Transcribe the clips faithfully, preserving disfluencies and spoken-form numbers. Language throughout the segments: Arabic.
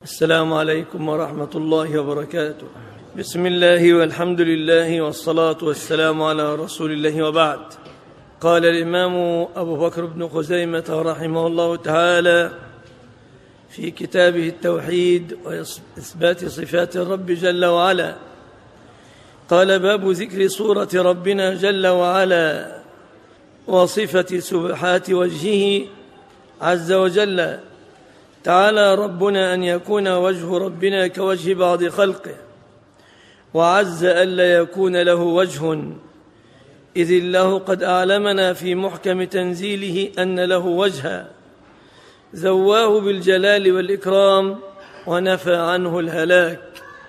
السلام عليكم ورحمة الله وبركاته. بسم الله والحمد لله والصلاة والسلام على رسول الله، وبعد. قال الإمام أبو بكر بن خزيمة رحمه الله تعالى في كتابه التوحيد وإثبات صفات الرب جل وعلا، قال: باب ذكر صورة ربنا جل وعلا وصفة سبحات وجهه عز وجل. تعالى ربنا أن يكون وجه ربنا كوجه بعض خلقه، وعز ألا يكون له وجه، إذ الله قد أعلمنا في محكم تنزيله أن له وجها زواه بالجلال والإكرام ونفى عنه الهلاك.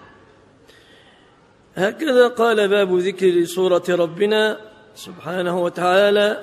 هكذا قال باب ذكر صورة ربنا سبحانه وتعالى،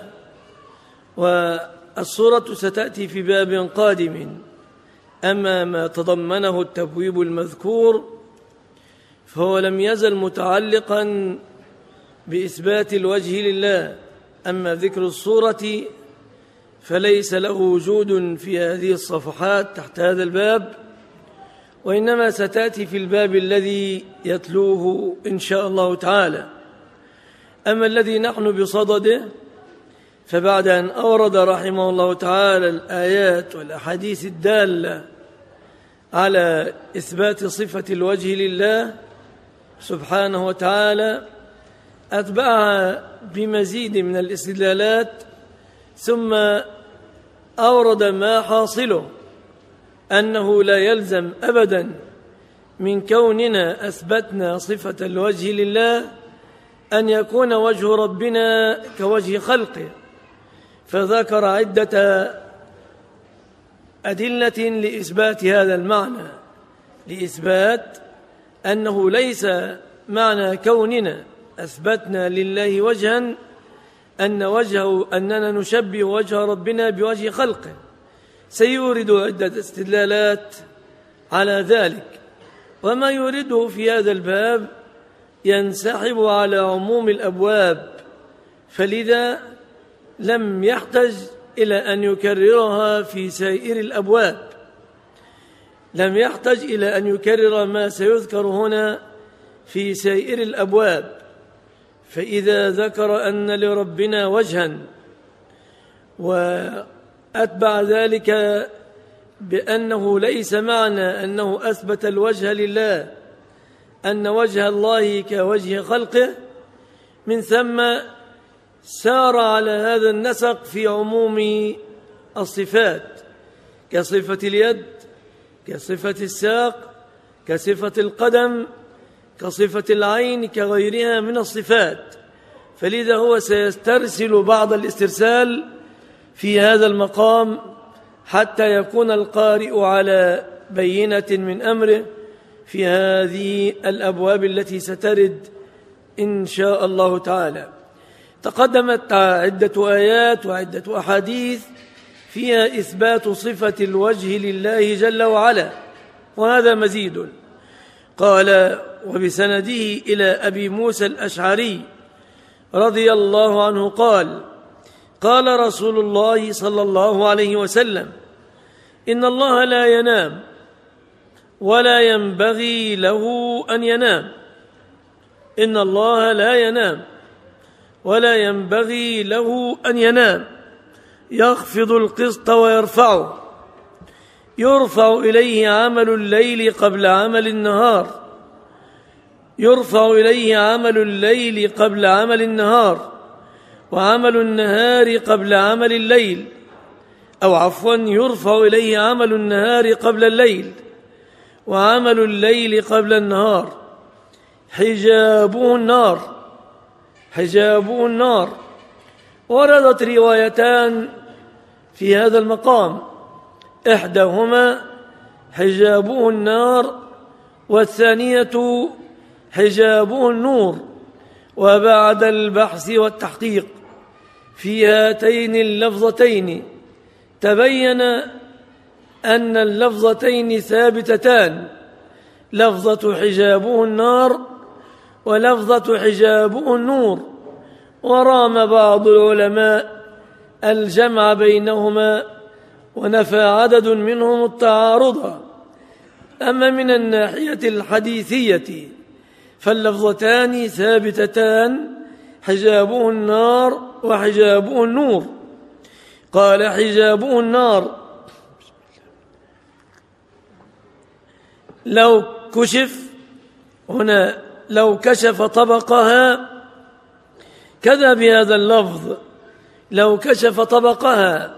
والصورة ستأتي في باب قادم. أما ما تضمنه التبويب المذكور فهو لم يزل متعلقا بإثبات الوجه لله، أما ذكر الصورة فليس له وجود في هذه الصفحات تحت هذا الباب، وإنما ستأتي في الباب الذي يتلوه إن شاء الله تعالى. أما الذي نحن بصدده فبعد أن أورد رحمه الله تعالى الآيات والأحاديث الدالة على إثبات صفة الوجه لله سبحانه وتعالى، أتبعها بمزيد من الاستدلالات، ثم أورد ما حاصله أنه لا يلزم أبدا من كوننا أثبتنا صفة الوجه لله أن يكون وجه ربنا كوجه خلقه، فذكر عدة أدلة لإثبات هذا المعنى، لإثبات أنه ليس معنى كوننا أثبتنا لله وجها أن وجهه أننا نشبه وجه ربنا بوجه خلقه. سيورد عدة استدلالات على ذلك، وما يورده في هذا الباب ينسحب على عموم الأبواب، فلذا لم يحتج إلى أن يكررها في سائر الأبواب، لم يحتج إلى أن يكرر ما سيذكر هنا في سائر الأبواب. فإذا ذكر أن لربنا وجها وأتبع ذلك بأنه ليس معنى أنه أثبت الوجه لله أن وجه الله كوجه خلقه، من ثم سار على هذا النسق في عموم الصفات كصفة اليد، كصفة الساق، كصفة القدم، كصفة العين، كغيرها من الصفات. فلذا هو سيسترسل بعض الاسترسال في هذا المقام حتى يكون القارئ على بينة من أمره في هذه الأبواب التي سترد إن شاء الله تعالى. تقدمت عدة آيات وعدة أحاديث فيها إثبات صفة الوجه لله جل وعلا، وهذا مزيد. قال: وبسنده إلى أبي موسى الأشعري رضي الله عنه قال: قال رسول الله صلى الله عليه وسلم: إن الله لا ينام ولا ينبغي له أن ينام. إن الله لا ينام ولا ينبغي له أن ينام، يخفض القسط ويرفعه، يرفع إليه عمل الليل قبل عمل النهار، يرفع إليه عمل الليل قبل عمل النهار، وعمل النهار قبل عمل الليل، أو عفوا يرفع إليه عمل النهار قبل الليل، وعمل الليل قبل النهار، حجابه النار، حجابه النار. وردت روايتان في هذا المقام، إحداهما حجابه النار، والثانية حجابه النور. وبعد البحث والتحقيق في هاتين اللفظتين تبين أن اللفظتين ثابتتان، لفظة حجابه النار ولفظة حجابه النور. ورام بعض العلماء الجمع بينهما ونفى عدد منهم التعارض، أما من الناحية الحديثية فاللفظتان ثابتتان، حجابه النار وحجابه النور. قال حجابه النار لو كشف، هنا لو كشف طبقها، كذا بهذا اللفظ لو كشف طبقها،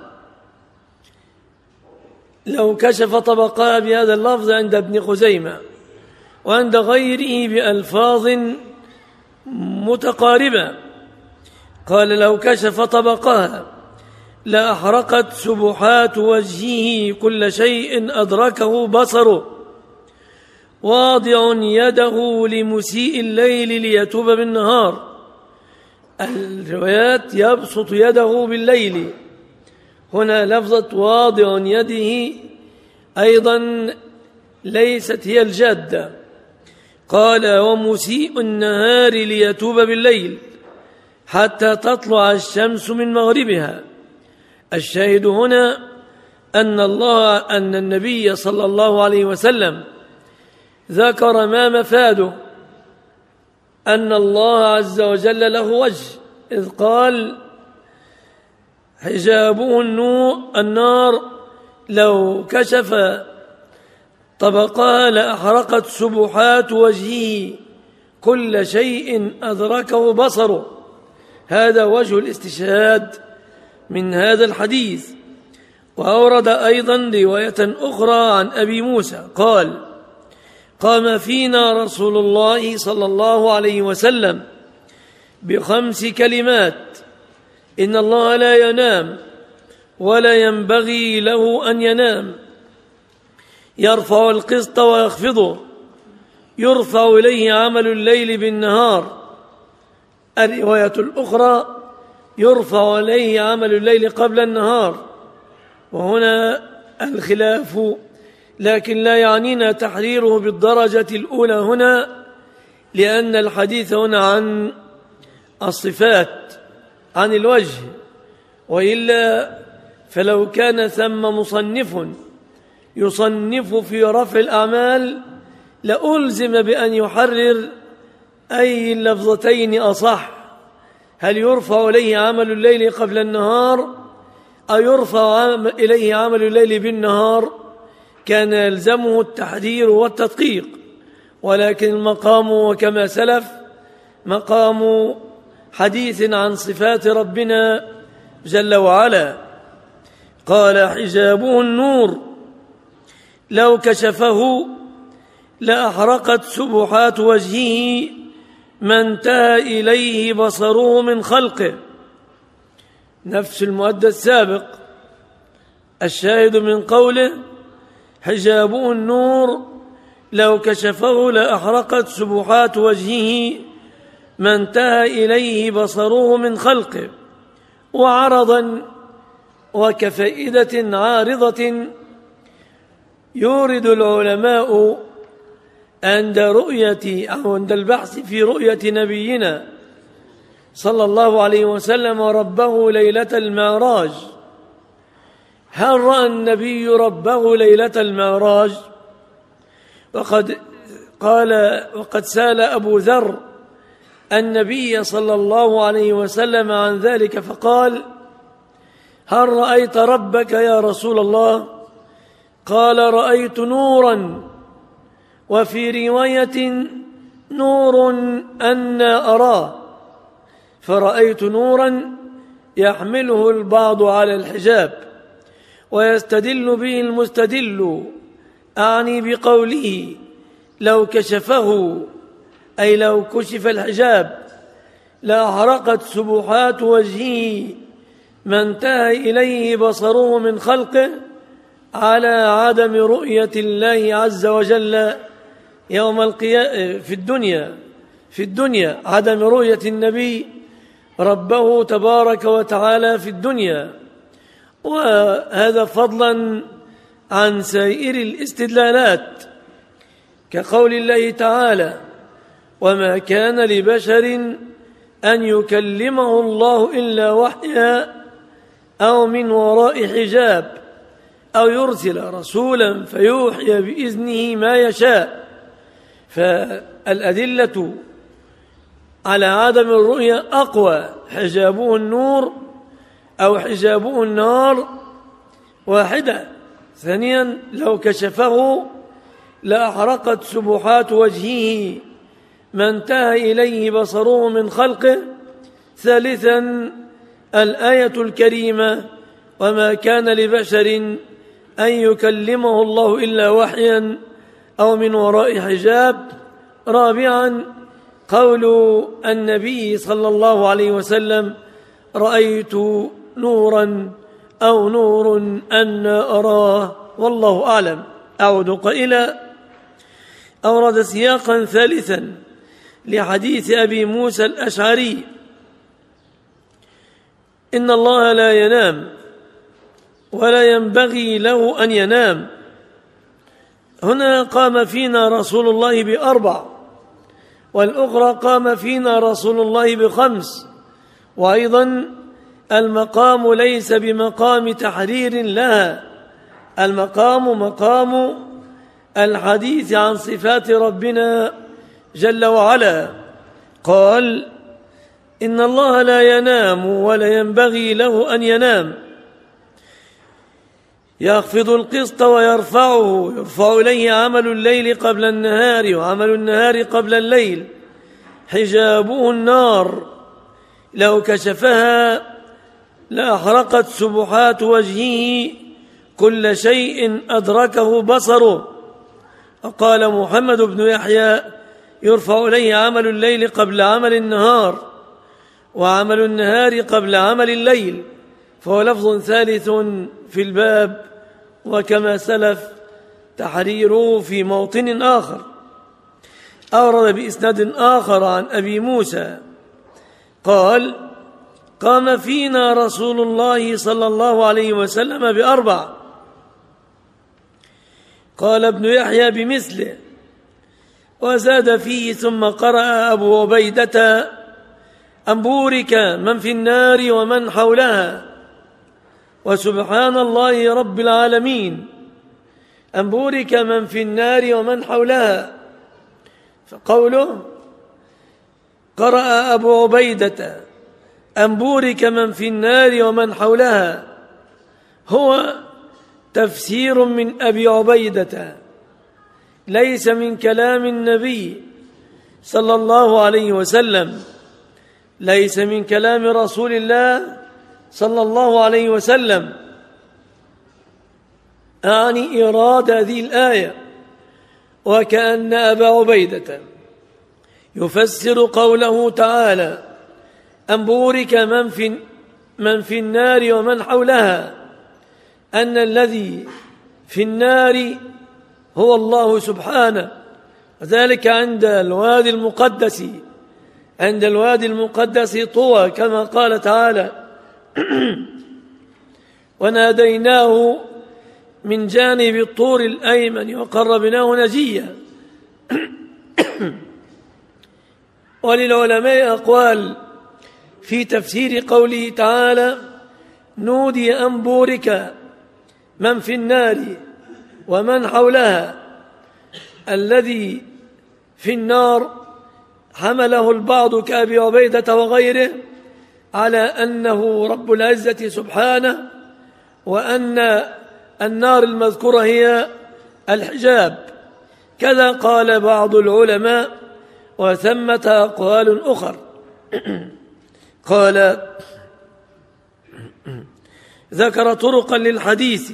لو كشف طبقها بهذا اللفظ عند ابن خزيمة وعند غيره بألفاظ متقاربة. قال لو كشف طبقها لأحرقت سبحات وجهه كل شيء أدركه بصره، واضع يده لمسيء الليل ليتوب بالنهار. الروايات يبسط يده بالليل، هنا لفظة واضع يده أيضا ليست هي الجادة. قال ومسيء النهار ليتوب بالليل حتى تطلع الشمس من مغربها. الشاهد هنا أن الله أن النبي صلى الله عليه وسلم ذكر ما مفاده، أن الله عز وجل له وجه، إذ قال حجابه النار لو كشف طبقها لأحرقت سبحات وجهه كل شيء أدركه بصره. هذا وجه الاستشهاد من هذا الحديث. وأورد أيضا رواية أخرى عن أبي موسى قال قام فينا رسول الله صلى الله عليه وسلم بخمس كلمات: إن الله لا ينام ولا ينبغي له أن ينام، يرفع القسط ويخفضه، يرفع إليه عمل الليل بالنهار. الرواية الأخرى يرفع إليه عمل الليل قبل النهار. وهنا الخلاف، لكن لا يعنينا تحريره بالدرجة الأولى هنا، لأن الحديث هنا عن الصفات، عن الوجه، وإلا فلو كان ثم مصنف يصنف في رفع الأعمال لألزم بأن يحرر أي اللفظتين أصح، هل يرفع إليه عمل الليل قبل النهار أو يرفع إليه عمل الليل بالنهار، كان يلزمه التحرير والتدقيق. ولكن المقام وكما سلف مقام حديث عن صفات ربنا جل وعلا. قال حجابه النور لو كشفه لأحرقت سبحات وجهه ما انتهى إليه بصره من خلقه. نفس المؤدى السابق. الشاهد من قوله حجابه النور لو كشفه لأحرقت سبحات وجهه ما انتهى إليه بصره من خلقه. وعرضا وكفائدة عارضة يورد العلماء عند رؤية أو عند البحث في رؤية نبينا صلى الله عليه وسلم ربه ليلة المعراج. هل رأى النبي ربه ليلة المعراج؟ وقد قال وقد سأل أبو ذر النبي صلى الله عليه وسلم عن ذلك فقال: هل رأيت ربك يا رسول الله؟ قال: رأيت نورا، وفي رواية نور أنا أراه، فرأيت نورا يحمله البعض على الحجاب ويستدل به المستدل، أعني بقوله لو كشفه أي لو كشف الحجاب لأحرقت سبحات وجهه ما انتهى إليه بصره من خلقه، على عدم رؤية الله عز وجل يوم القيامة في الدنيا في الدنيا عدم رؤية النبي ربه تبارك وتعالى في الدنيا. وهذا فضلا عن سائر الاستدلالات، كقول الله تعالى: وما كان لبشر أن يكلمه الله إلا وحيا أو من وراء حجاب أو يرسل رسولا فيوحي بإذنه ما يشاء. فالأدلة على عدم الرؤية أقوى، حجابه النور أو حجابه النار واحدة. ثانيا لو كشفه لأحرقت سبحات وجهه ما انتهى إليه بصره من خلقه. ثالثا الآية الكريمة وما كان لبشر أن يكلمه الله إلا وحيا أو من وراء حجاب. رابعا قول النبي صلى الله عليه وسلم رأيت نورا أو نور أن أراه والله أعلم. أعود قائلا أورد سياقا ثالثا لحديث أبي موسى الأشعري إن الله لا ينام ولا ينبغي له أن ينام. هنا قام فينا رسول الله بأربع، والأخرى قام فينا رسول الله بخمس. وأيضا المقام ليس بمقام تحرير لها، المقام مقام الحديث عن صفات ربنا جل وعلا. قال إن الله لا ينام ولا ينبغي له أن ينام، يخفض القسط ويرفعه، يرفع إليه عمل الليل قبل النهار وعمل النهار قبل الليل. حجابه النار لو كشفها لأحرقت سبحات وجهه كل شيء أدركه بصره. وقال محمد بن يحيى يرفع إليه عمل الليل قبل عمل النهار وعمل النهار قبل عمل الليل، فهو لفظ ثالث في الباب، وكما سلف تحريره في موطن آخر. أورد بإسناد آخر عن أبي موسى قال قام فينا رسول الله صلى الله عليه وسلم بأربع. قال ابن يحيى بمثله وزاد فيه ثم قرأ أبو عبيدة أن بورك من في النار ومن حولها وسبحان الله رب العالمين. أن بورك من في النار ومن حولها، فقوله قرأ أبو عبيدة أن بورك من في النار ومن حولها هو تفسير من أبي عبيدة، ليس من كلام النبي صلى الله عليه وسلم، ليس من كلام رسول الله صلى الله عليه وسلم. أعني إراد هذه الآية، وكأن أبا عبيدة يفسر قوله تعالى أن بورك من في, من في النار ومن حولها، أن الذي في النار هو الله سبحانه، وذلك عند الوادي المقدس، عند الوادي المقدس طوى، كما قال تعالى وناديناه من جانب الطور الأيمن وقربناه نجيا. وللعلماء أقوال في تفسير قوله تعالى نودي أن بورك من في النار ومن حولها. الذي في النار حمله البعض كأبي عبيدة وغيره على أنه رب العزة سبحانه، وأن النار المذكورة هي الحجاب. كذا قال بعض العلماء، وثمة أقوال أخر. قال ذكر طرقا للحديث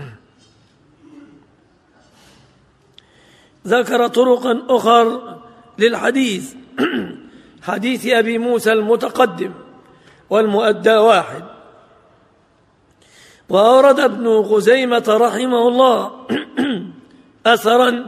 ذكر طرقا أخر للحديث حديث أبي موسى المتقدم، والمؤدى واحد. وأورد ابن خزيمة رحمه الله أثرا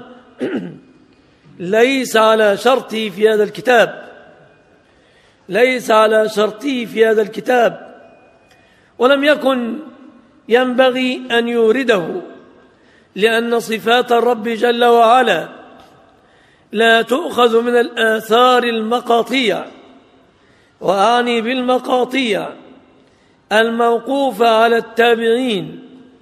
ليس على شرطه في هذا الكتاب ليس على شرطه في هذا الكتاب ولم يكن ينبغي أن يورده، لأن صفات الرب جل وعلا لا تؤخذ من الآثار المقاطيع، وأعني بالمقاطيع الموقوفة على التابعين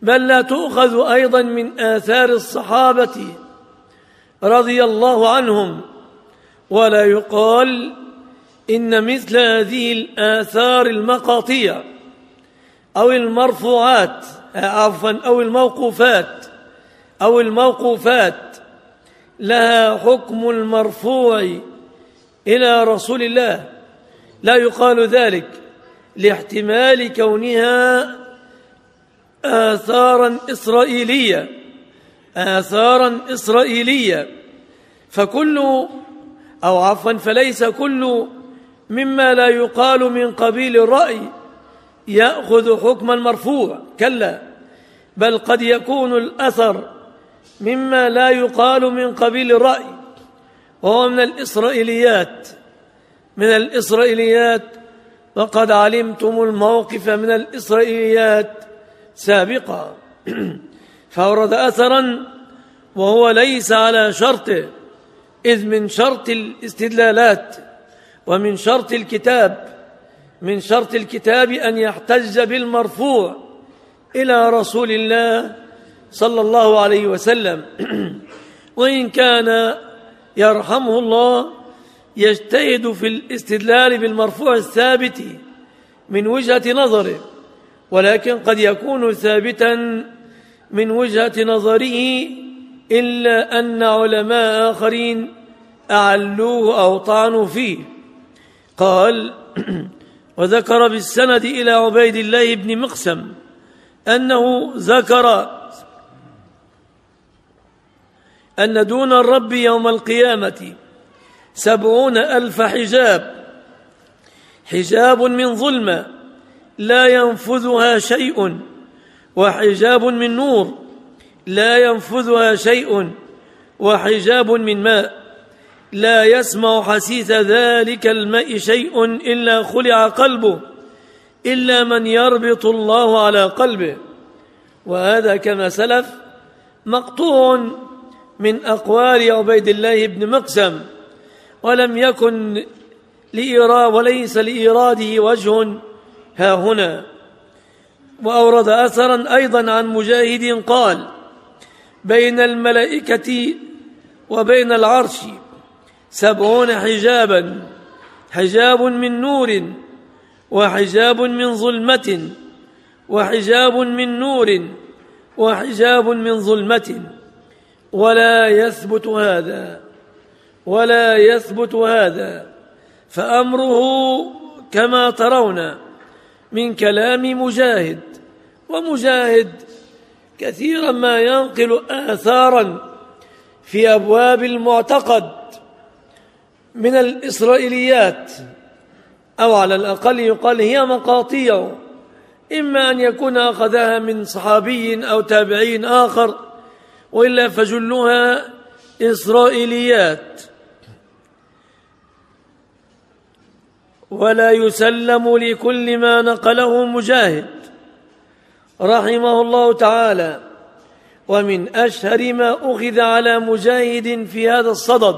بل لا تؤخذ أيضا من آثار الصحابة رضي الله عنهم، ولا يقال إن مثل هذه الآثار المقاطية أو المرفوعات عفوا أو الموقوفات أو الموقوفات لها حكم المرفوع إلى رسول الله، لا يقال ذلك لاحتمال كونها آثارا إسرائيلية آثارا إسرائيلية فكل أو عفوا فليس كل مما لا يقال من قبيل الرأي يأخذ حكم المرفوع، كلا، بل قد يكون الأثر مما لا يقال من قبيل الرأي، وهو من الإسرائيليات من الإسرائيليات وقد علمتم الموقف من الإسرائيليات سابقا. فأورد أثرا وهو ليس على شرطه، إذ من شرط الاستدلالات ومن شرط الكتاب من شرط الكتاب أن يحتج بالمرفوع إلى رسول الله صلى الله عليه وسلم، وإن كان يرحمه الله يجتهد في الاستدلال بالمرفوع الثابت من وجهة نظره، ولكن قد يكون ثابتا من وجهة نظره، إلا أن علماء آخرين أعلوه أو طعنوا فيه. قال: وذكر بالسند إلى عبيد الله بن مقسم أنه ذكر أن دون الرب يوم القيامة سبعون ألف حجاب حجاب من ظلمة لا ينفذها شيء، وحجاب من نور لا ينفذها شيء، وحجاب من ماء لا يسمع حسيس ذلك الماء شيء إلا خلع قلبه إلا من يربط الله على قلبه. وهذا كما سلف مقطوع من أقوال عبيد الله بن مقسم، ولم يكن لإيراد وليس لإيراده وجه ها هنا. وأورد أثرا أيضا عن مجاهد قال: بين الملائكة وبين العرش سبعون حجابا، حجاب من نور وحجاب من ظلمة وحجاب من نور وحجاب من ظلمة، ولا يثبت هذا ولا يثبت هذا فأمره كما ترون من كلام مجاهد. ومجاهد كثيرا ما ينقل آثارا في أبواب المعتقد من الإسرائيليات، أو على الأقل يقال هي مقاطيع، إما أن يكون أخذها من صحابي أو تابعين آخر، وإلا فجلها إسرائيليات. ولا يسلم لكل ما نقله مجاهد رحمه الله تعالى. ومن أشهر ما أخذ على مجاهد في هذا الصدد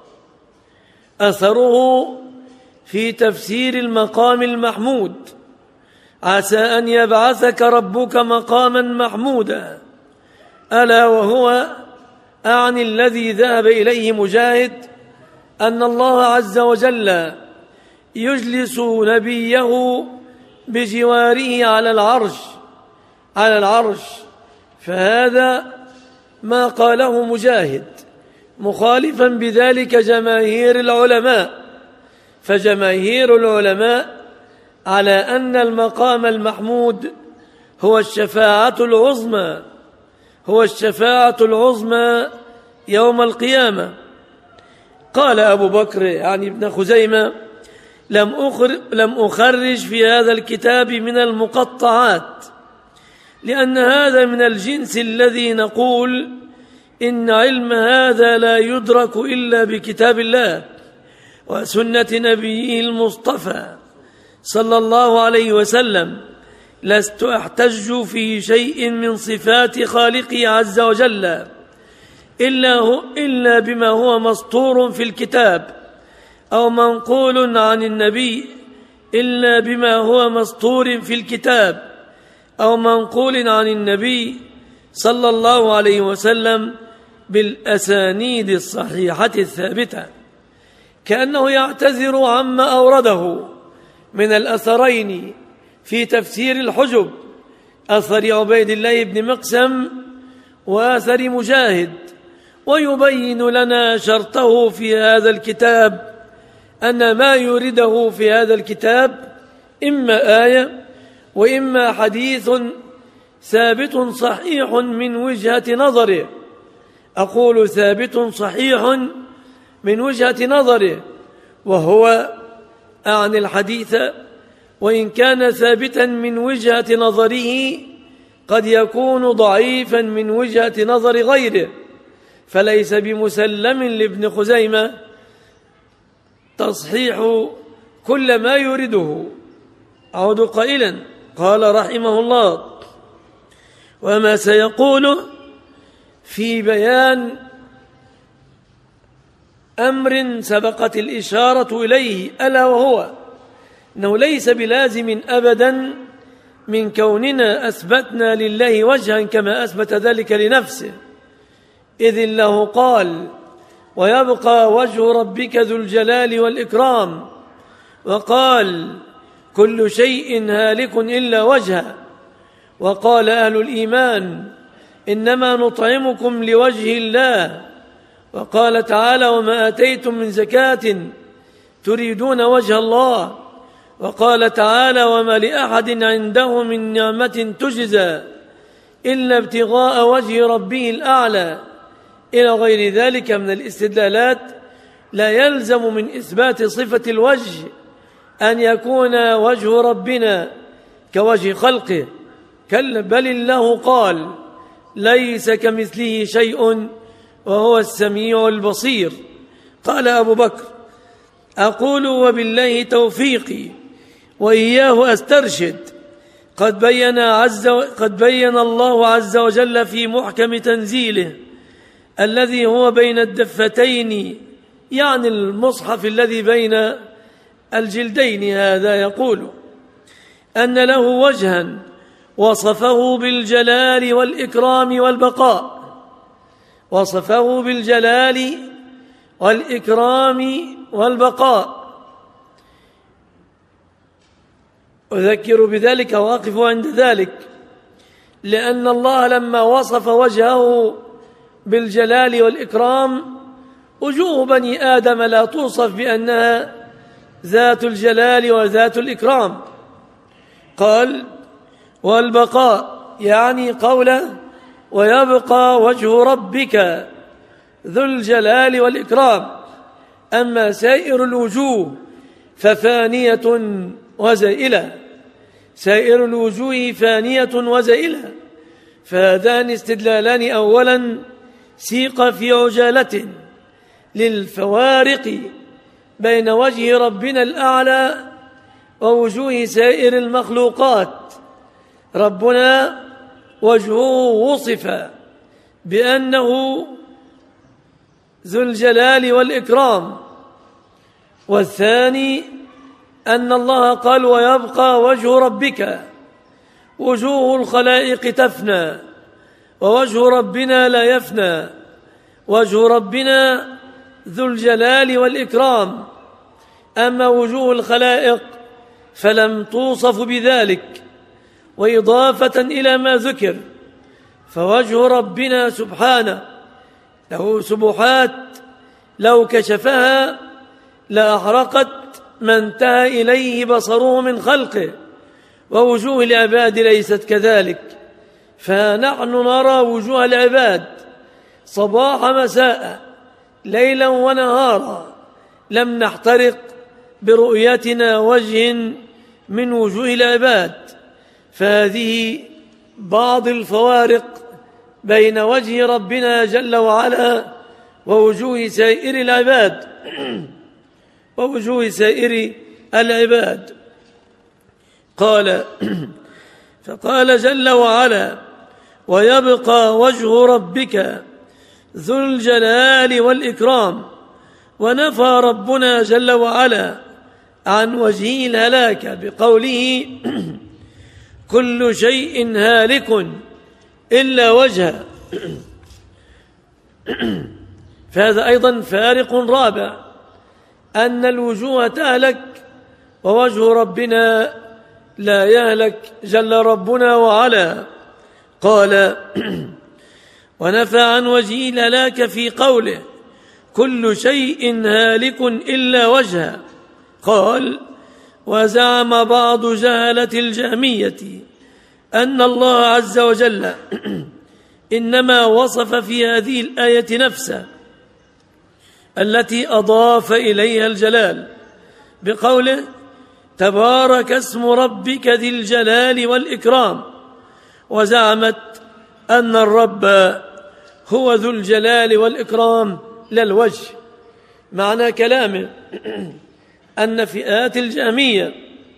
أثره في تفسير المقام المحمود: عسى أن يبعثك ربك مقاما محمودا، ألا وهو أعني الذي ذهب إليه مجاهد أن الله عز وجل يجلس نبيه بجواره على العرش على العرش فهذا ما قاله مجاهد، مخالفا بذلك جماهير العلماء. فجماهير العلماء على أن المقام المحمود هو الشفاعة العظمى هو الشفاعة العظمى يوم القيامة. قال أبو بكر يعني ابن خزيمة: لم أخرج, لم أخرج في هذا الكتاب من المقطعات، لأن هذا من الجنس الذي نقول إن علم هذا لا يدرك إلا بكتاب الله وسنة نبيه المصطفى صلى الله عليه وسلم. لست أحتج في شيء من صفات خالقي عز وجل إلا, هو إلا بما هو مسطور في الكتاب، أو منقول عن النبي إلا بما هو مسطور في الكتاب، أو منقول عن النبي صلى الله عليه وسلم بالأسانيد الصحيحة الثابتة، كأنه يعتذر عما أورده من الأثرين في تفسير الحجب، أثر عبيد الله بن مقسم وأثر مجاهد، ويبين لنا شرطه في هذا الكتاب أن ما يريده في هذا الكتاب إما آية وإما حديث ثابت صحيح من وجهة نظره. أقول ثابت صحيح من وجهة نظره، وهو أعني الحديث، وإن كان ثابتا من وجهة نظره قد يكون ضعيفا من وجهة نظر غيره، فليس بمسلم لابن خزيمة تصحيح كل ما يريده. أعود قائلا: قال رحمه الله: وما سيقوله في بيان أمر سبقت الإشارة إليه، ألا وهو أنه ليس بلازم أبدا من كوننا أثبتنا لله وجها كما أثبت ذلك لنفسه، إذ الله قال: ويبقى وجه ربك ذو الجلال والإكرام، وقال: كل شيء هالك إلا وجهه، وقال أهل الإيمان: إنما نطعمكم لوجه الله، وقال تعالى: وما آتيتم من زكاة تريدون وجه الله، وقال تعالى: وما لأحد عنده من نعمة تجزى إلا ابتغاء وجه ربه الأعلى، إلى غير ذلك من الاستدلالات. لا يلزم من إثبات صفة الوجه أن يكون وجه ربنا كوجه خلقه، بل الله قال: ليس كمثله شيء وهو السميع البصير. قال أبو بكر: أقول وبالله توفيقي وإياه أسترشد، قد بين, عز و... قد بين الله عز وجل في محكم تنزيله الذي هو بين الدفتين، يعني المصحف الذي بين الجلدين هذا، يقول أن له وجها وصفه بالجلال والإكرام والبقاء، وصفه بالجلال والإكرام والبقاء. أذكر بذلك وأقف عند ذلك، لأن الله لما وصف وجهه بالجلال والإكرام، وجوه بني آدم لا توصف بأنها ذات الجلال وذات الإكرام. قال: والبقاء، يعني قوله: ويبقى وجه ربك ذو الجلال والإكرام. أما سائر الوجوه ففانية وزائلة، سائر الوجوه فانية وزائلة. فهذان استدلالان: أولا سيق في عجالة للفوارق بين وجه ربنا الأعلى ووجوه سائر المخلوقات. ربنا وجهه وصف بأنه ذو الجلال والإكرام. والثاني أن الله قال: ويبقى وجه ربك. وجوه الخلائق تفنى، ووجه ربنا لا يفنى. وجه ربنا ذو الجلال والإكرام، أما وجوه الخلائق فلم توصف بذلك. وإضافة إلى ما ذكر، فوجه ربنا سبحانه له سبحات لو كشفها لأحرقت ما انتهى إليه بصره من خلقه، ووجوه العباد ليست كذلك. فنحن نرى وجوه العباد صباح مساء، ليلا ونهارا، لم نحترق برؤيتنا وجه من وجوه العباد. فهذه بعض الفوارق بين وجه ربنا جل وعلا ووجوه سائر العباد ووجوه سائر العباد. قال فقال جل وعلا: ويبقى وجه ربك ذو الجلال والإكرام. ونفى ربنا جل وعلا عن وجهه الهلاك بقوله: كل شيء هالك إلا وجهه. فهذا أيضا فارق رابع، أن الوجوه تهلك ووجه ربنا لا يهلك جل ربنا وعلا. قال: ونفى عن وجه الهلاك في قوله: كل شيء هالك إلا وجهه. قال: وزعم بعض جهلة الجهمية أن الله عز وجل إنما وصف في هذه الآية نفسه التي أضاف إليها الجلال بقوله: تبارك اسم ربك ذي الجلال والإكرام، وزعمت أن الرب هو ذو الجلال والإكرام لا الوجه. معنى كلامه أن فئات الجهمية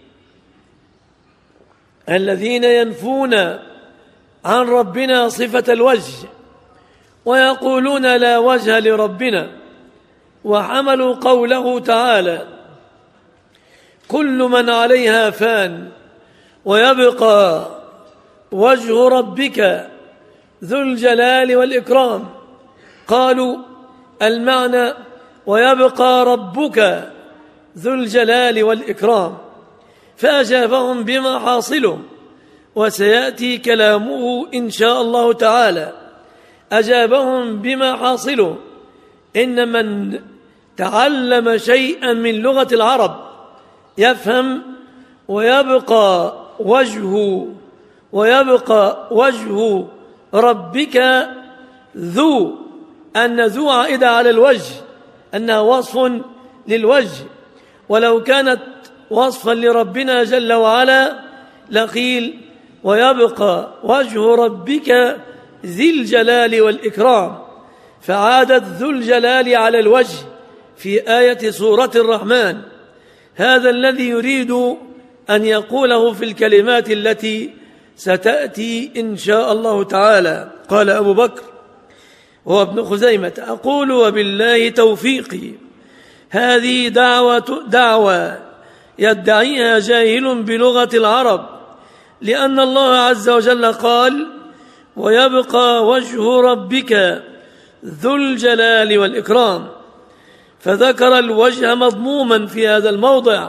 الذين ينفون عن ربنا صفة الوجه ويقولون لا وجه لربنا، وحملوا قوله تعالى: كل من عليها فان ويبقى وجه ربك ذو الجلال والإكرام. قالوا المعنى ويبقى ربك ذو الجلال والإكرام، فأجابهم بما حاصله، وسيأتي كلامه إن شاء الله تعالى. أجابهم بما حاصله: إن من تعلم شيئا من لغة العرب يفهم ويبقى وجهه ويبقى وجه ربك ذو، أن ذو عائدة على الوجه، أنها وصف للوجه، ولو كانت وصفا لربنا جل وعلا لقيل ويبقى وجه ربك ذي الجلال والإكرام، فعادت ذو الجلال على الوجه في آية سورة الرحمن. هذا الذي يريد أن يقوله في الكلمات التي ستأتي إن شاء الله تعالى. قال أبو بكر هو ابن خزيمة: أقول وبالله توفيقي، هذه دعوة, دعوة يدعيها جاهل بلغة العرب، لأن الله عز وجل قال: ويبقى وجه ربك ذو الجلال والإكرام، فذكر الوجه مضموما في هذا الموضع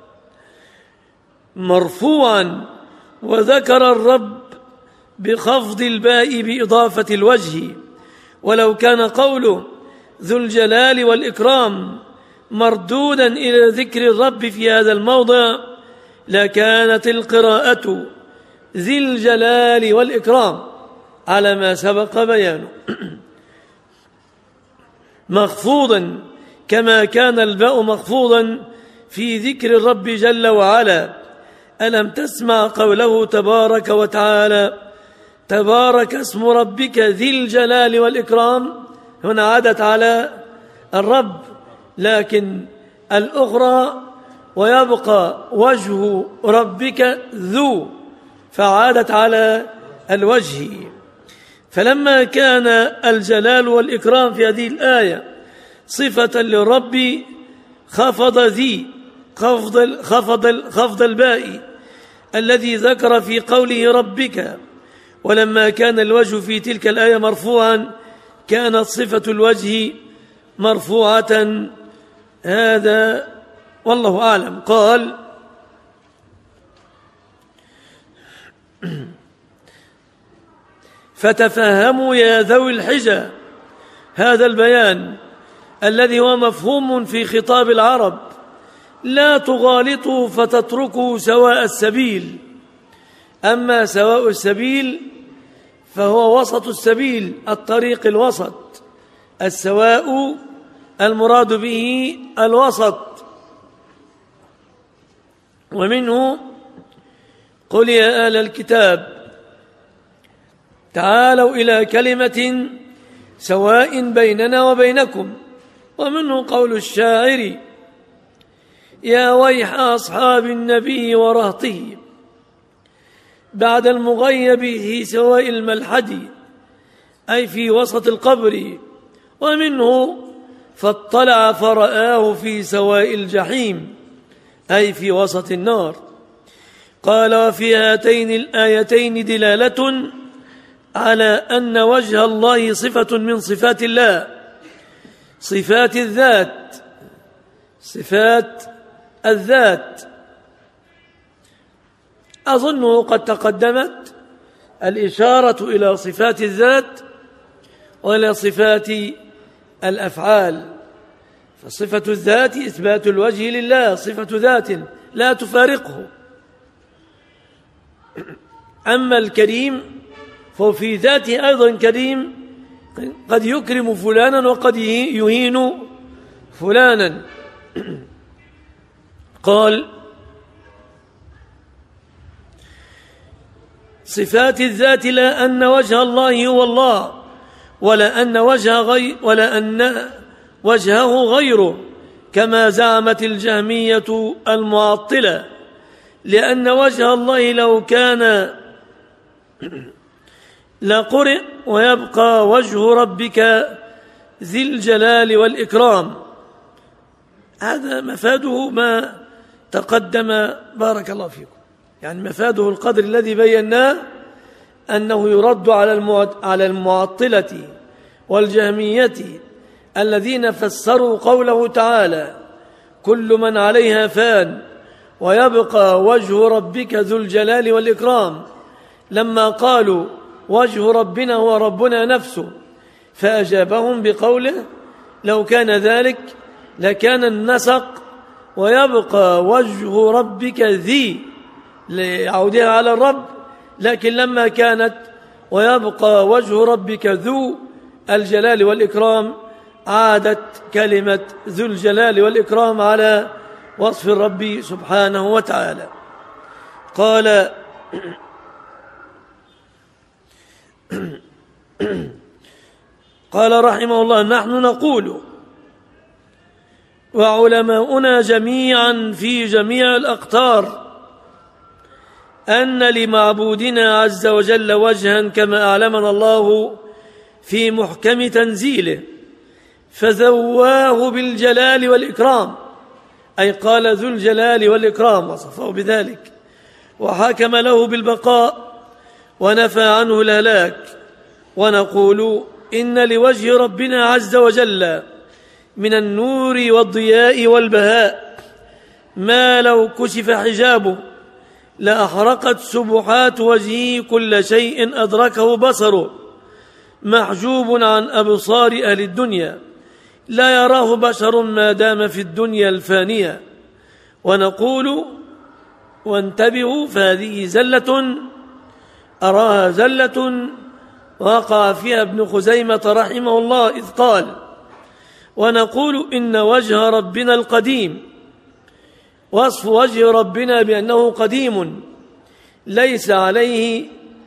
مرفوعا، وذكر الرب بخفض الباء بإضافة الوجه. ولو كان قوله ذو الجلال والإكرام مردودا إلى ذكر الرب في هذا الموضع لكانت القراءة ذي الجلال والإكرام على ما سبق بيانه مخفوضا، كما كان الباء مخفوضا في ذكر الرب جل وعلا. ألم تسمع قوله تبارك وتعالى: تبارك اسم ربك ذي الجلال والإكرام؟ هنا عادت على الرب، لكن الأخرى ويبقى وجه ربك ذو، فعادت على الوجه. فلما كان الجلال والإكرام في هذه الآية صفة للرب خفض ذي خفض, خفض, خفض الباء الذي ذكر في قوله ربك، ولما كان الوجه في تلك الآية مرفوعا كانت صفة الوجه مرفوعة. هذا والله أعلم. قال: فتفهموا يا ذوي الحجى هذا البيان الذي هو مفهوم في خطاب العرب، لا تغالطوا فتتركوا سواء السبيل. أما سواء السبيل فهو وسط السبيل، الطريق الوسط. السواء المراد به الوسط. ومنه قل يا أهل الكتاب تعالوا إلى كلمة سواء بيننا وبينكم. ومنه قول الشاعر: يا ويح أصحاب النبي ورهطه بعد المغيب في سواء الملحد، أي في وسط القبر. ومنه فاطلع فرآه في سواء الجحيم، أي في وسط النار. قال: وفي هاتين الآيتين دلالة على أن وجه الله صفة من صفات الله، صفات الذات، صفات الذات. أظنه قد تقدمت الإشارة إلى صفات الذات وإلى صفات الأفعال. فصفة الذات إثبات الوجه لله، صفة ذات لا تفارقه. أما الكريم فهو في ذاته أيضا كريم، قد يكرم فلانا وقد يهين فلانا. قال: صفات الذات لا أن وجه الله هو الله، ولا أن وجه غير ولا أن وجهه غيره، كما زعمت الجهمية المعطلة، لأن وجه الله لو كان لقرئ ويبقى وجه ربك ذي الجلال والإكرام. هذا مفاده ما تقدم، بارك الله فيكم. يعني مفاده القدر الذي بيناه أنه يرد على المعطلة والجهمية الذين فسروا قوله تعالى: كل من عليها فان ويبقى وجه ربك ذو الجلال والإكرام، لما قالوا وجه ربنا هو ربنا نفسه، فأجابهم بقوله: لو كان ذلك لكان النسق ويبقى وجه ربك ذي، لعودها على الرب، لكن لما كانت ويبقى وجه ربك ذو الجلال والإكرام عادت كلمة ذو الجلال والإكرام على وصف الرب سبحانه وتعالى. قال: قال رحمه الله: نحن نقول وعلماؤنا جميعا في جميع الأقطار أن لمعبودنا عز وجل وجها كما أعلمنا الله في محكم تنزيله، فذواه بالجلال والإكرام، أي قال ذو الجلال والإكرام وصفه بذلك، وحكم له بالبقاء ونفى عنه الهلاك. ونقول إن لوجه ربنا عز وجل من النور والضياء والبهاء ما لو كشف حجابه لأحرقت سبحات وجهه كل شيء أدركه بصره، محجوب عن أبصار أهل الدنيا، لا يراه بشر ما دام في الدنيا الفانية. ونقول: وانتبهوا، فهذه زلة أراها زلة وقع فيها ابن خزيمة رحمه الله، إذ قال: ونقول إن وجه ربنا القديم، وصف وجه ربنا بأنه قديم ليس عليه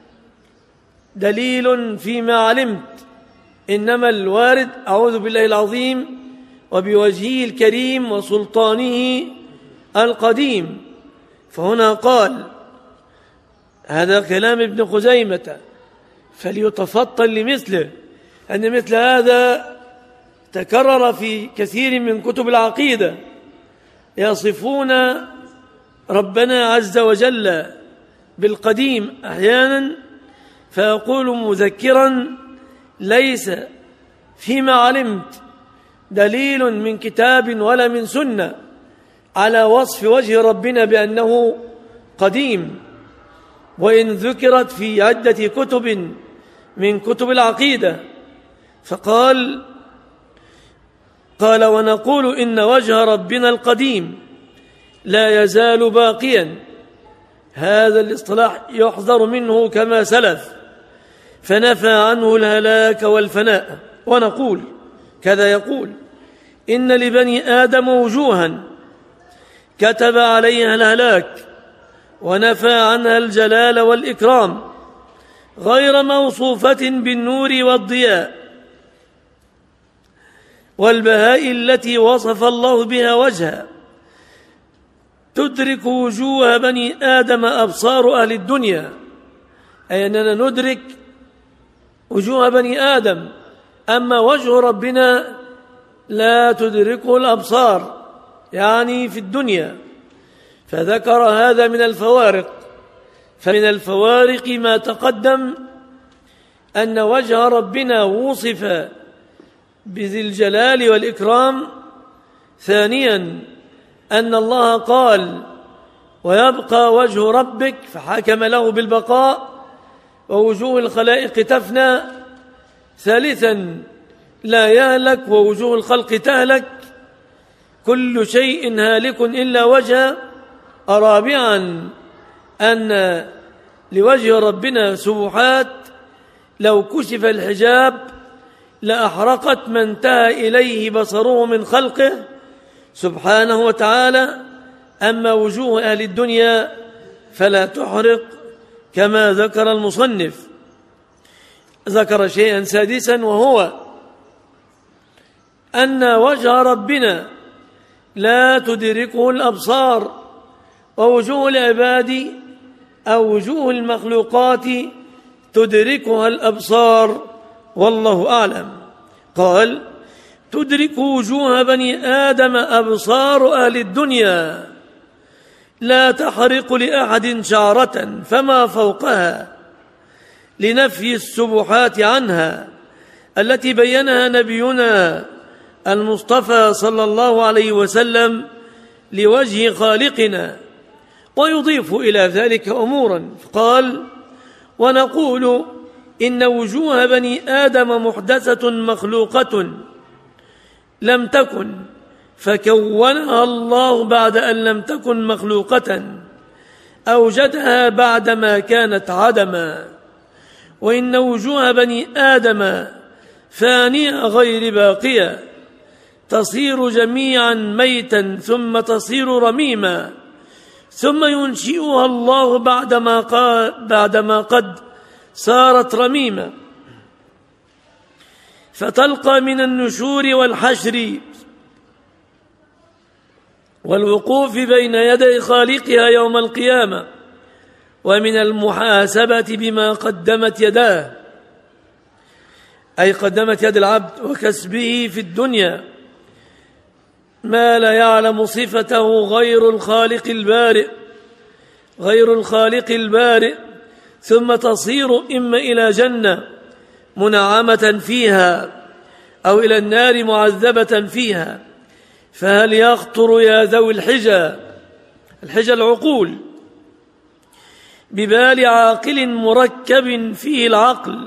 دليل فيما علمت، إنما الوارد أعوذ بالله العظيم وبوجهه الكريم وسلطانه القديم. فهنا قال، هذا كلام ابن خزيمة فليتفطن لمثله، أن مثل هذا تكرر في كثير من كتب العقيدة، يصفون ربنا عز وجل بالقديم أحيانا، فيقول مذكرا: ليس فيما علمت دليل من كتاب ولا من سنة على وصف وجه ربنا بأنه قديم، وإن ذكرت في عدة كتب من كتب العقيدة. فقال قال ونقول إن وجه ربنا القديم لا يزال باقيا. هذا الاصطلاح يحذر منه كما سلف، فنفى عنه الهلاك والفناء. ونقول كذا يقول: إن لبني آدم وجوها كتب عليها الهلاك ونفى عنها الجلال والإكرام، غير موصوفة بالنور والضياء والبهاء التي وصف الله بها وجها، تدرك وجوه بني آدم أبصار أهل الدنيا، أي أننا ندرك وجوه بني آدم، أما وجه ربنا لا تدركه الأبصار، يعني في الدنيا. فذكر هذا من الفوارق فمن الفوارق ما تقدم أن وجه ربنا وصف بذي الجلال والإكرام. ثانيا أن الله قال ويبقى وجه ربك فحكم له بالبقاء ووجوه الخلائق تفنى. ثالثا لا يهلك ووجوه الخلق تهلك، كل شيء هالك إلا وجهه. رابعا أن لوجه ربنا سبحات لو كشف الحجاب لأحرقت ما انتهى إليه بصره من خلقه سبحانه وتعالى. أما وجوه أهل الدنيا فلا تحرق كما ذكر المصنف. ذكر شيئا سادسا وهو أن وجه ربنا لا تدركه الأبصار، ووجوه العباد أو وجوه المخلوقات تدركها الأبصار والله أعلم. قال تدرك وجوه بني آدم أبصار أهل الدنيا لا تحرق لأحد شعرة فما فوقها، لنفي السبحات عنها التي بينها نبينا المصطفى صلى الله عليه وسلم لوجه خالقنا. ويضيف إلى ذلك أمورا، قال ونقول إن وجوه بني آدم محدثة مخلوقة لم تكن فكونها الله بعد أن لم تكن مخلوقة، أوجدها بعدما كانت عدما. وإن وجوه بني آدم فانية غير باقية، تصير جميعا ميتا ثم تصير رميما، ثم ينشئها الله بعدما, بعدما قد صارت رميما، فتلقى من النشور والحشر والوقوف بين يدي خالقها يوم القيامة ومن المحاسبة بما قدمت يداه، أي قدمت يد العبد وكسبه في الدنيا ما لا يعلم صفته غير الخالق البارئ غير الخالق البارئ ثم تصير إما إلى جنة منعمة فيها أو إلى النار معذبة فيها. فهل يخطر يا ذوي الحجى الحجى العقول ببال عاقل مركب فيه العقل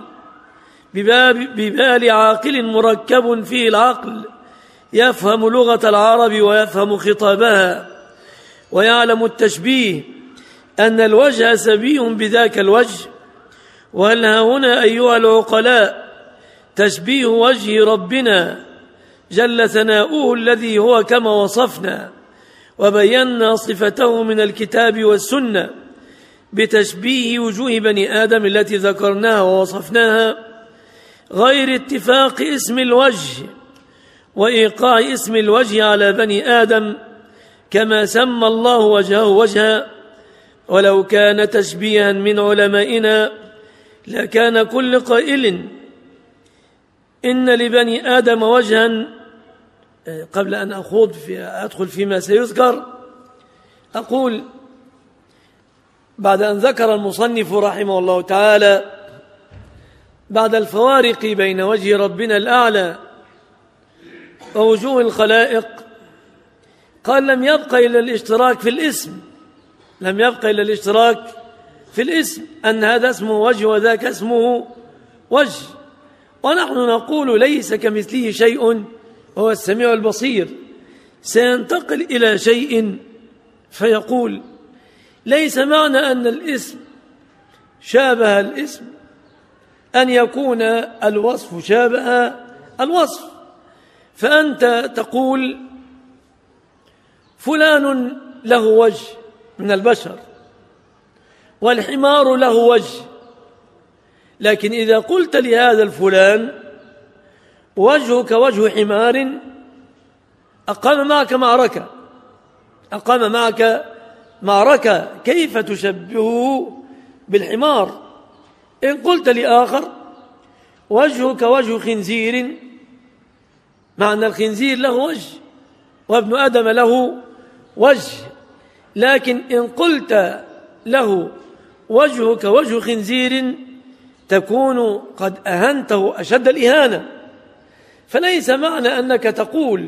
ببال عاقل مركب فيه العقل يفهم لغة العرب ويفهم خطابها ويعلم التشبيه أن الوجه سبيه بذاك الوجه؟ وهل هنا أيها العقلاء تشبيه وجه ربنا جل ثناؤه الذي هو كما وصفنا وبينا صفته من الكتاب والسنة بتشبيه وجوه بني آدم التي ذكرناها ووصفناها، غير اتفاق اسم الوجه وإيقاع اسم الوجه على بني آدم كما سمى الله وجهه وجها. ولو كان تشبيها من علمائنا لكان كل قائل إن لبني آدم وجها. قبل أن أخوض في أدخل فيما سيذكر أقول بعد أن ذكر المصنف رحمه الله تعالى بعد الفوارق بين وجه ربنا الأعلى ووجوه الخلائق، قال لم يبق إلا الاشتراك في الاسم لم يبق إلا الاشتراك في الاسم أن هذا اسمه وجه وذاك اسمه وجه. ونحن نقول ليس كمثله شيء وهو السميع البصير. سينتقل إلى شيء فيقول ليس معنى أن الاسم شابه الاسم أن يكون الوصف شابه الوصف. فأنت تقول فلان له وجه من البشر والحمار له وجه، لكن إذا قلت لهذا الفلان وجهك وجه حمار أقام معك معركة أقام معك معركة كيف تشبهه بالحمار؟ إن قلت لآخر وجهك وجه خنزير، معنى الخنزير له وجه وابن آدم له وجه، لكن إن قلت له وجهك وجه خنزير تكون قد أهنته أشد الإهانة. فليس معنى أنك تقول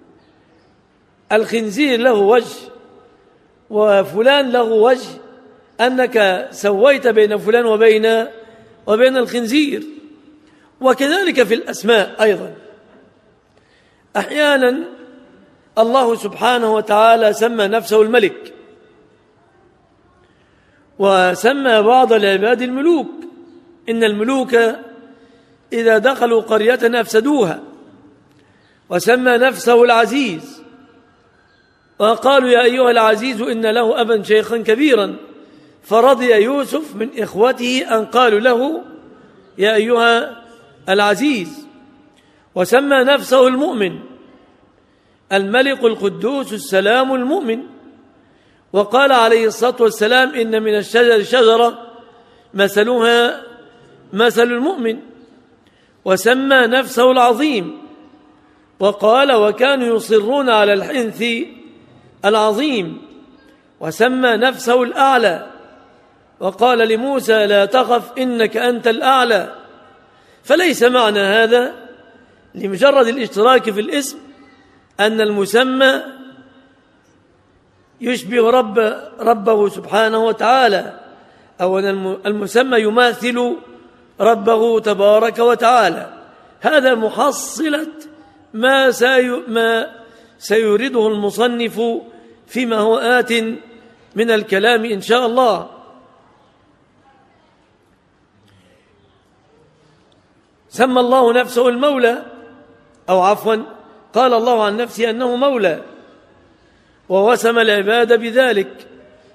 الخنزير له وجه وفلان له وجه أنك سويت بين فلان وبين وبين الخنزير. وكذلك في الأسماء أيضا، أحيانا الله سبحانه وتعالى سمى نفسه الملك، وسمى بعض العباد الملوك، إن الملوك إذا دخلوا قرية أفسدوها، وسمى نفسه العزيز، وقالوا يا أيها العزيز إن له أبا شيخا كبيرا، فرضي يوسف من إخوته أن قالوا له يا أيها العزيز. وسمى نفسه المؤمن، الملك القدوس السلام المؤمن، وقال عليه الصلاة والسلام إن من الشجر شجرة مثلها مثل المؤمن. وسمى نفسه العظيم، وقال وكانوا يصرون على الحنث العظيم. وسمى نفسه الأعلى، وقال لموسى لا تخف إنك أنت الأعلى. فليس معنى هذا لمجرد الاشتراك في الاسم أن المسمى يشبه رب ربه سبحانه وتعالى، أو أن المسمى يماثل ربه تبارك وتعالى. هذا محصلة ما, سي ما سيريده المصنف فيما هو آت من الكلام إن شاء الله. سمى الله نفسه المولى، أو عفوا قال الله عن نفسه أنه مولى، ووسم العباد بذلك.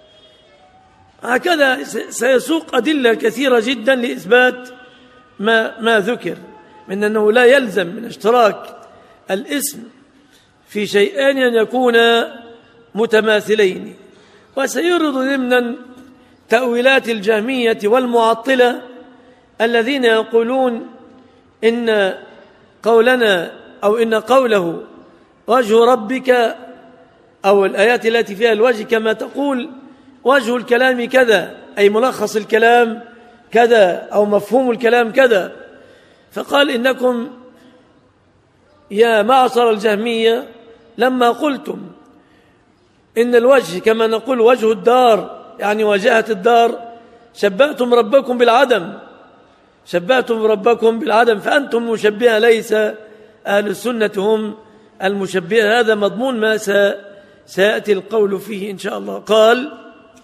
هكذا سيسوق أدلة كثيرة جدا لإثبات ما, ما ذكر من أنه لا يلزم من اشتراك الاسم في شيئين أن يكونا متماثلين. وسيرد ضمن تأويلات الجهمية والمعطلة الذين يقولون إن قولنا أو إن قوله وجه ربك أو الآيات التي فيها الوجه كما تقول وجه الكلام كذا، أي ملخص الكلام كذا أو مفهوم الكلام كذا. فقال إنكم يا معشر الجهمية لما قلتم إن الوجه كما نقول وجه الدار يعني واجهة الدار، شبهتم ربكم بالعدم، شبهتم ربكم بالعدم، فأنتم مشبهة، ليس أهل السنة هم المشبهة. هذا مضمون ما سيأتي القول فيه إن شاء الله. قال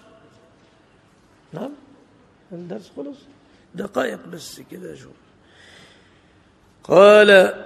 نعم الدرس خلص دقائق بس كده شو قال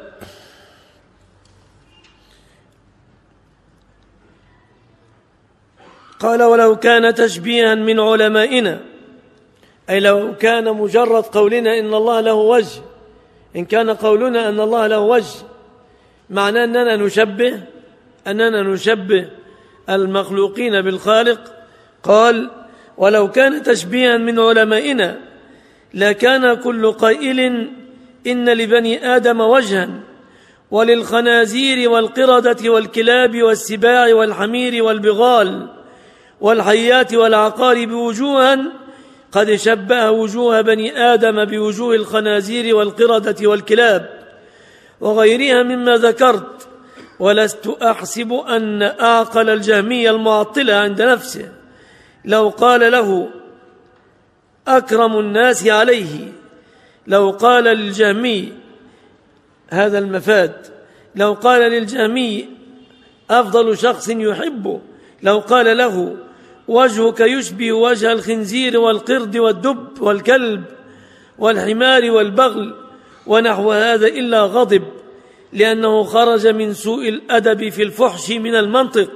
قال ولو كان تشبيها من علمائنا، أي لو كان مجرد قولنا إن الله له وجه، إن كان قولنا أن الله له وجه معناه أننا نشبه أننا نشبه المخلوقين بالخالق. قال ولو كان تشبيها من علمائنا لكان كل قائل إن لبني آدم وجها وللخنازير والقردة والكلاب والسباع والحمير والبغال والحيات والعقارب وجوها قد شبه وجوه بني آدم بوجوه الخنازير والقردة والكلاب وغيرها مما ذكرت. ولست أحسب أن أعقل الجهمية المعطلة عند نفسه لو قال له أكرم الناس عليه، لو قال للجهمي هذا المفاد، لو قال للجهمي أفضل شخص يحبه، لو قال له وجهك يشبه وجه الخنزير والقرد والدب والكلب والحمار والبغل ونحو هذا إلا غضب، لأنه خرج من سوء الأدب في الفحش من المنطق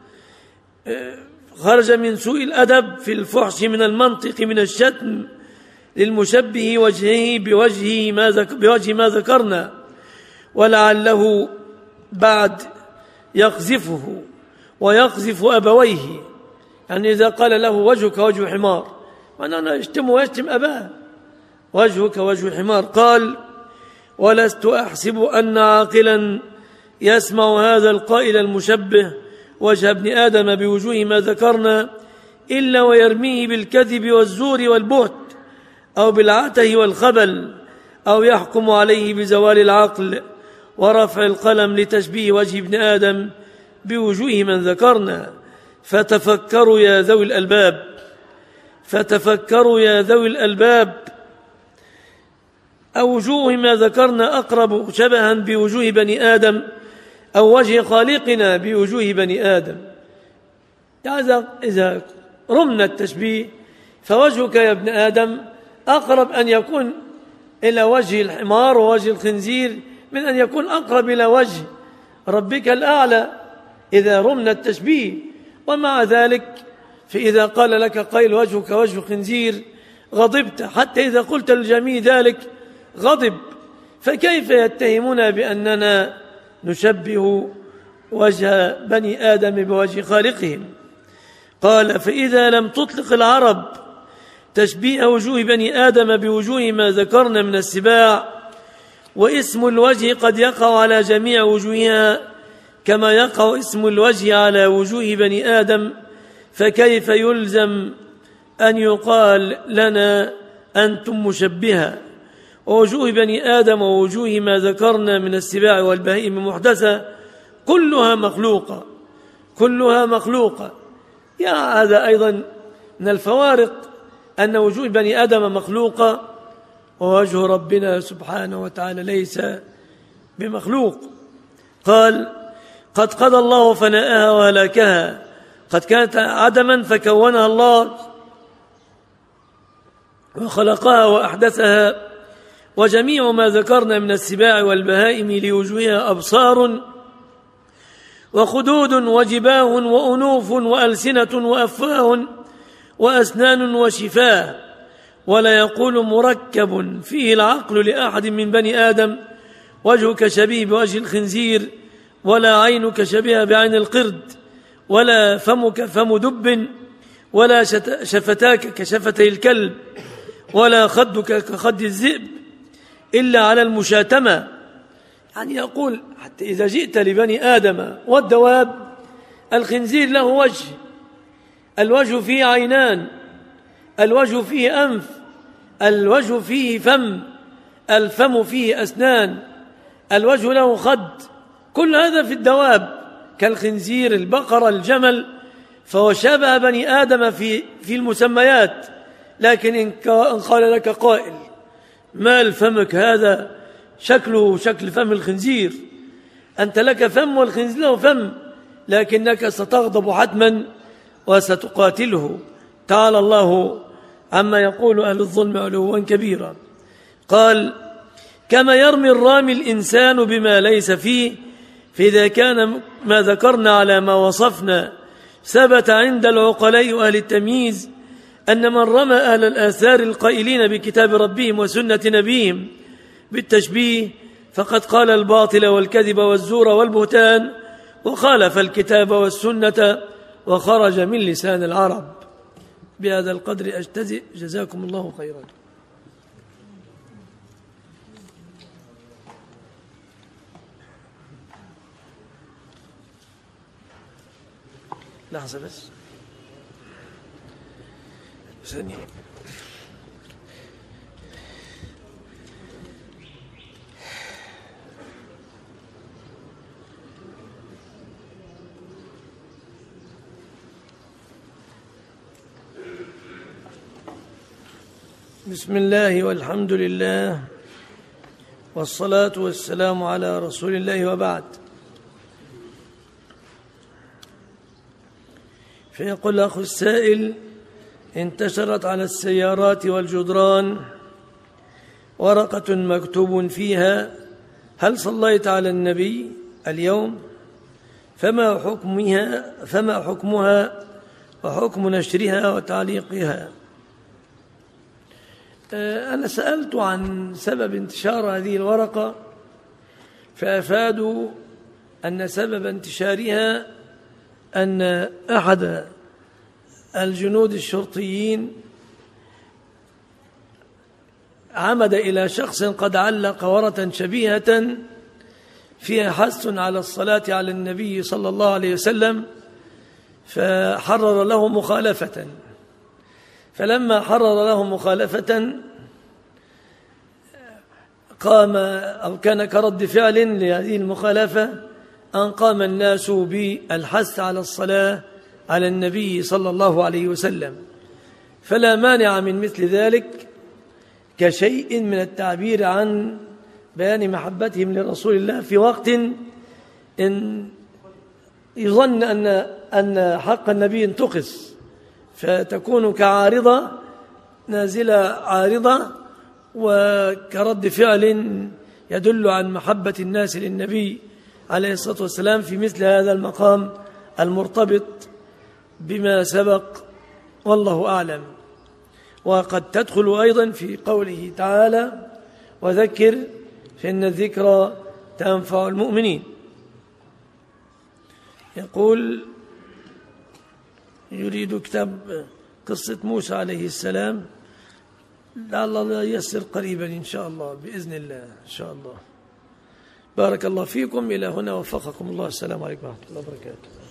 خرج من سوء الأدب في الفحش من المنطق من الشتم للمشبه وجهه بوجه ما, ذك بوجه ما ذكرنا، ولعله بعد يقذفه ويقذف أبويه، يعني إذا قال له وجهك وجه حمار وأنا يشتم ويشتم أباه، وجهك وجه حمار. قال ولست أحسب أن عاقلا يسمع هذا القائل المشبه وجه ابن آدم بوجوه ما ذكرنا إلا ويرميه بالكذب والزور والبهت أو بالعته والخبل، أو يحكم عليه بزوال العقل ورفع القلم لتشبيه وجه ابن آدم بوجوه من ذكرنا. فتفكروا يا ذوي الألباب فتفكروا يا ذوي الألباب أو وجوه ما ذكرنا أقرب شبها بوجوه بني آدم أو وجه خالقنا بوجوه بني آدم. إذا رمنا التشبيه فوجهك يا ابن آدم أقرب أن يكون إلى وجه الحمار ووجه الخنزير من أن يكون أقرب إلى وجه ربك الأعلى إذا رمنا التشبيه. ومع ذلك فإذا قال لك قائل وجهك وجه خنزير غضبت، حتى إذا قلت للجميع ذلك غضب. فكيف يتهمنا بأننا نشبه وجه بني آدم بوجه خالقهم؟ قال فإذا لم تطلق العرب تشبيه وجوه بني آدم بوجوه ما ذكرنا من السباع، واسم الوجه قد يقع على جميع وجوهها كما يقع اسم الوجه على وجوه بني آدم، فكيف يلزم أن يقال لنا أنتم مشبهة؟ ووجوه بني آدم ووجوه ما ذكرنا من السباع والبهائم محدثة كلها مخلوقة كلها مخلوقة. يا هذا أيضا من الفوارق أن وجوه بني آدم مخلوقة ووجه ربنا سبحانه وتعالى ليس بمخلوق. قال قد قضى الله فناءها وهلاكها، قد كانت عدما فكونها الله وخلقها وأحدثها. وجميع ما ذكرنا من السباع والبهائم لوجوهها أبصار وخدود وجباه وأنوف وألسنة وأفواه وأسنان وشفاه، ولا يقول مركب فيه العقل لأحد من بني آدم وجهك شبيه بوجه الخنزير، ولا عينك شبيه بعين القرد، ولا فمك فم دب، ولا شفتاك كشفتي الكلب، ولا خدك كخد الذئب إلا على المشاتمة. يعني يقول حتى إذا جئت لبني آدم والدواب، الخنزير له وجه، الوجه فيه عينان، الوجه فيه أنف، الوجه فيه فم، الفم فيه أسنان، الوجه له خد، كل هذا في الدواب كالخنزير البقرة الجمل. فهو شابه بني آدم في في المسميات، لكن إن قال لك قائل ما الفمك هذا شكله شكل فم الخنزير، أنت لك فم والخنزير له فم، لكنك ستغضب حتما وستقاتله. تعالى الله عما يقول أهل الظلم علوا كبيرا. قال كما يرمي الرامي الإنسان بما ليس فيه، فإذا كان ما ذكرنا على ما وصفنا ثبت عند العقلاء أهل التمييز أن من رمى أهل الآثار القائلين بكتاب ربهم وسنة نبيهم بالتشبيه فقد قال الباطل والكذب والزور والبهتان وخالف الكتاب والسنة وخرج من لسان العرب. بهذا القدر أجتزئ، جزاكم الله خيرا. لحظة بس ثانية. بسم الله والحمد لله والصلاة والسلام على رسول الله وبعد. فيقول الأخ السائل: انتشرت على السيارات والجدران ورقة مكتوب فيها هل صليت على النبي اليوم؟ فما حكمها فما حكمها وحكم نشرها وتعليقها؟ أنا سألت عن سبب انتشار هذه الورقة، فأفادوا أن سبب انتشارها أن أحد الجنود الشرطيين عمد إلى شخص قد علق ورقة شبيهة فيها حث على الصلاة على النبي صلى الله عليه وسلم، فحرر له مخالفة، فلما حرر له مخالفة قام أو كان كرد فعل لهذه المخالفة أن قام الناس بالحث على الصلاة على النبي صلى الله عليه وسلم، فلا مانع من مثل ذلك كشيء من التعبير عن بيان محبتهم لرسول الله في وقت إن يظن أن أن حق النبي انتقص، فتكون كعارضة نازلة عارضة وكرد فعل يدل عن محبة الناس للنبي عليه الصلاة والسلام في مثل هذا المقام المرتبط بما سبق، والله أعلم. وقد تدخل أيضا في قوله تعالى: وذكر فإن الذكرى تنفع المؤمنين. يقول يريد كتاب قصة موسى عليه السلام، لعل الله ييسر قريبا إن شاء الله بإذن الله إن شاء الله. بارك الله فيكم. إلى هنا وفقكم الله. السلام عليكم ورحمة الله وبركاته.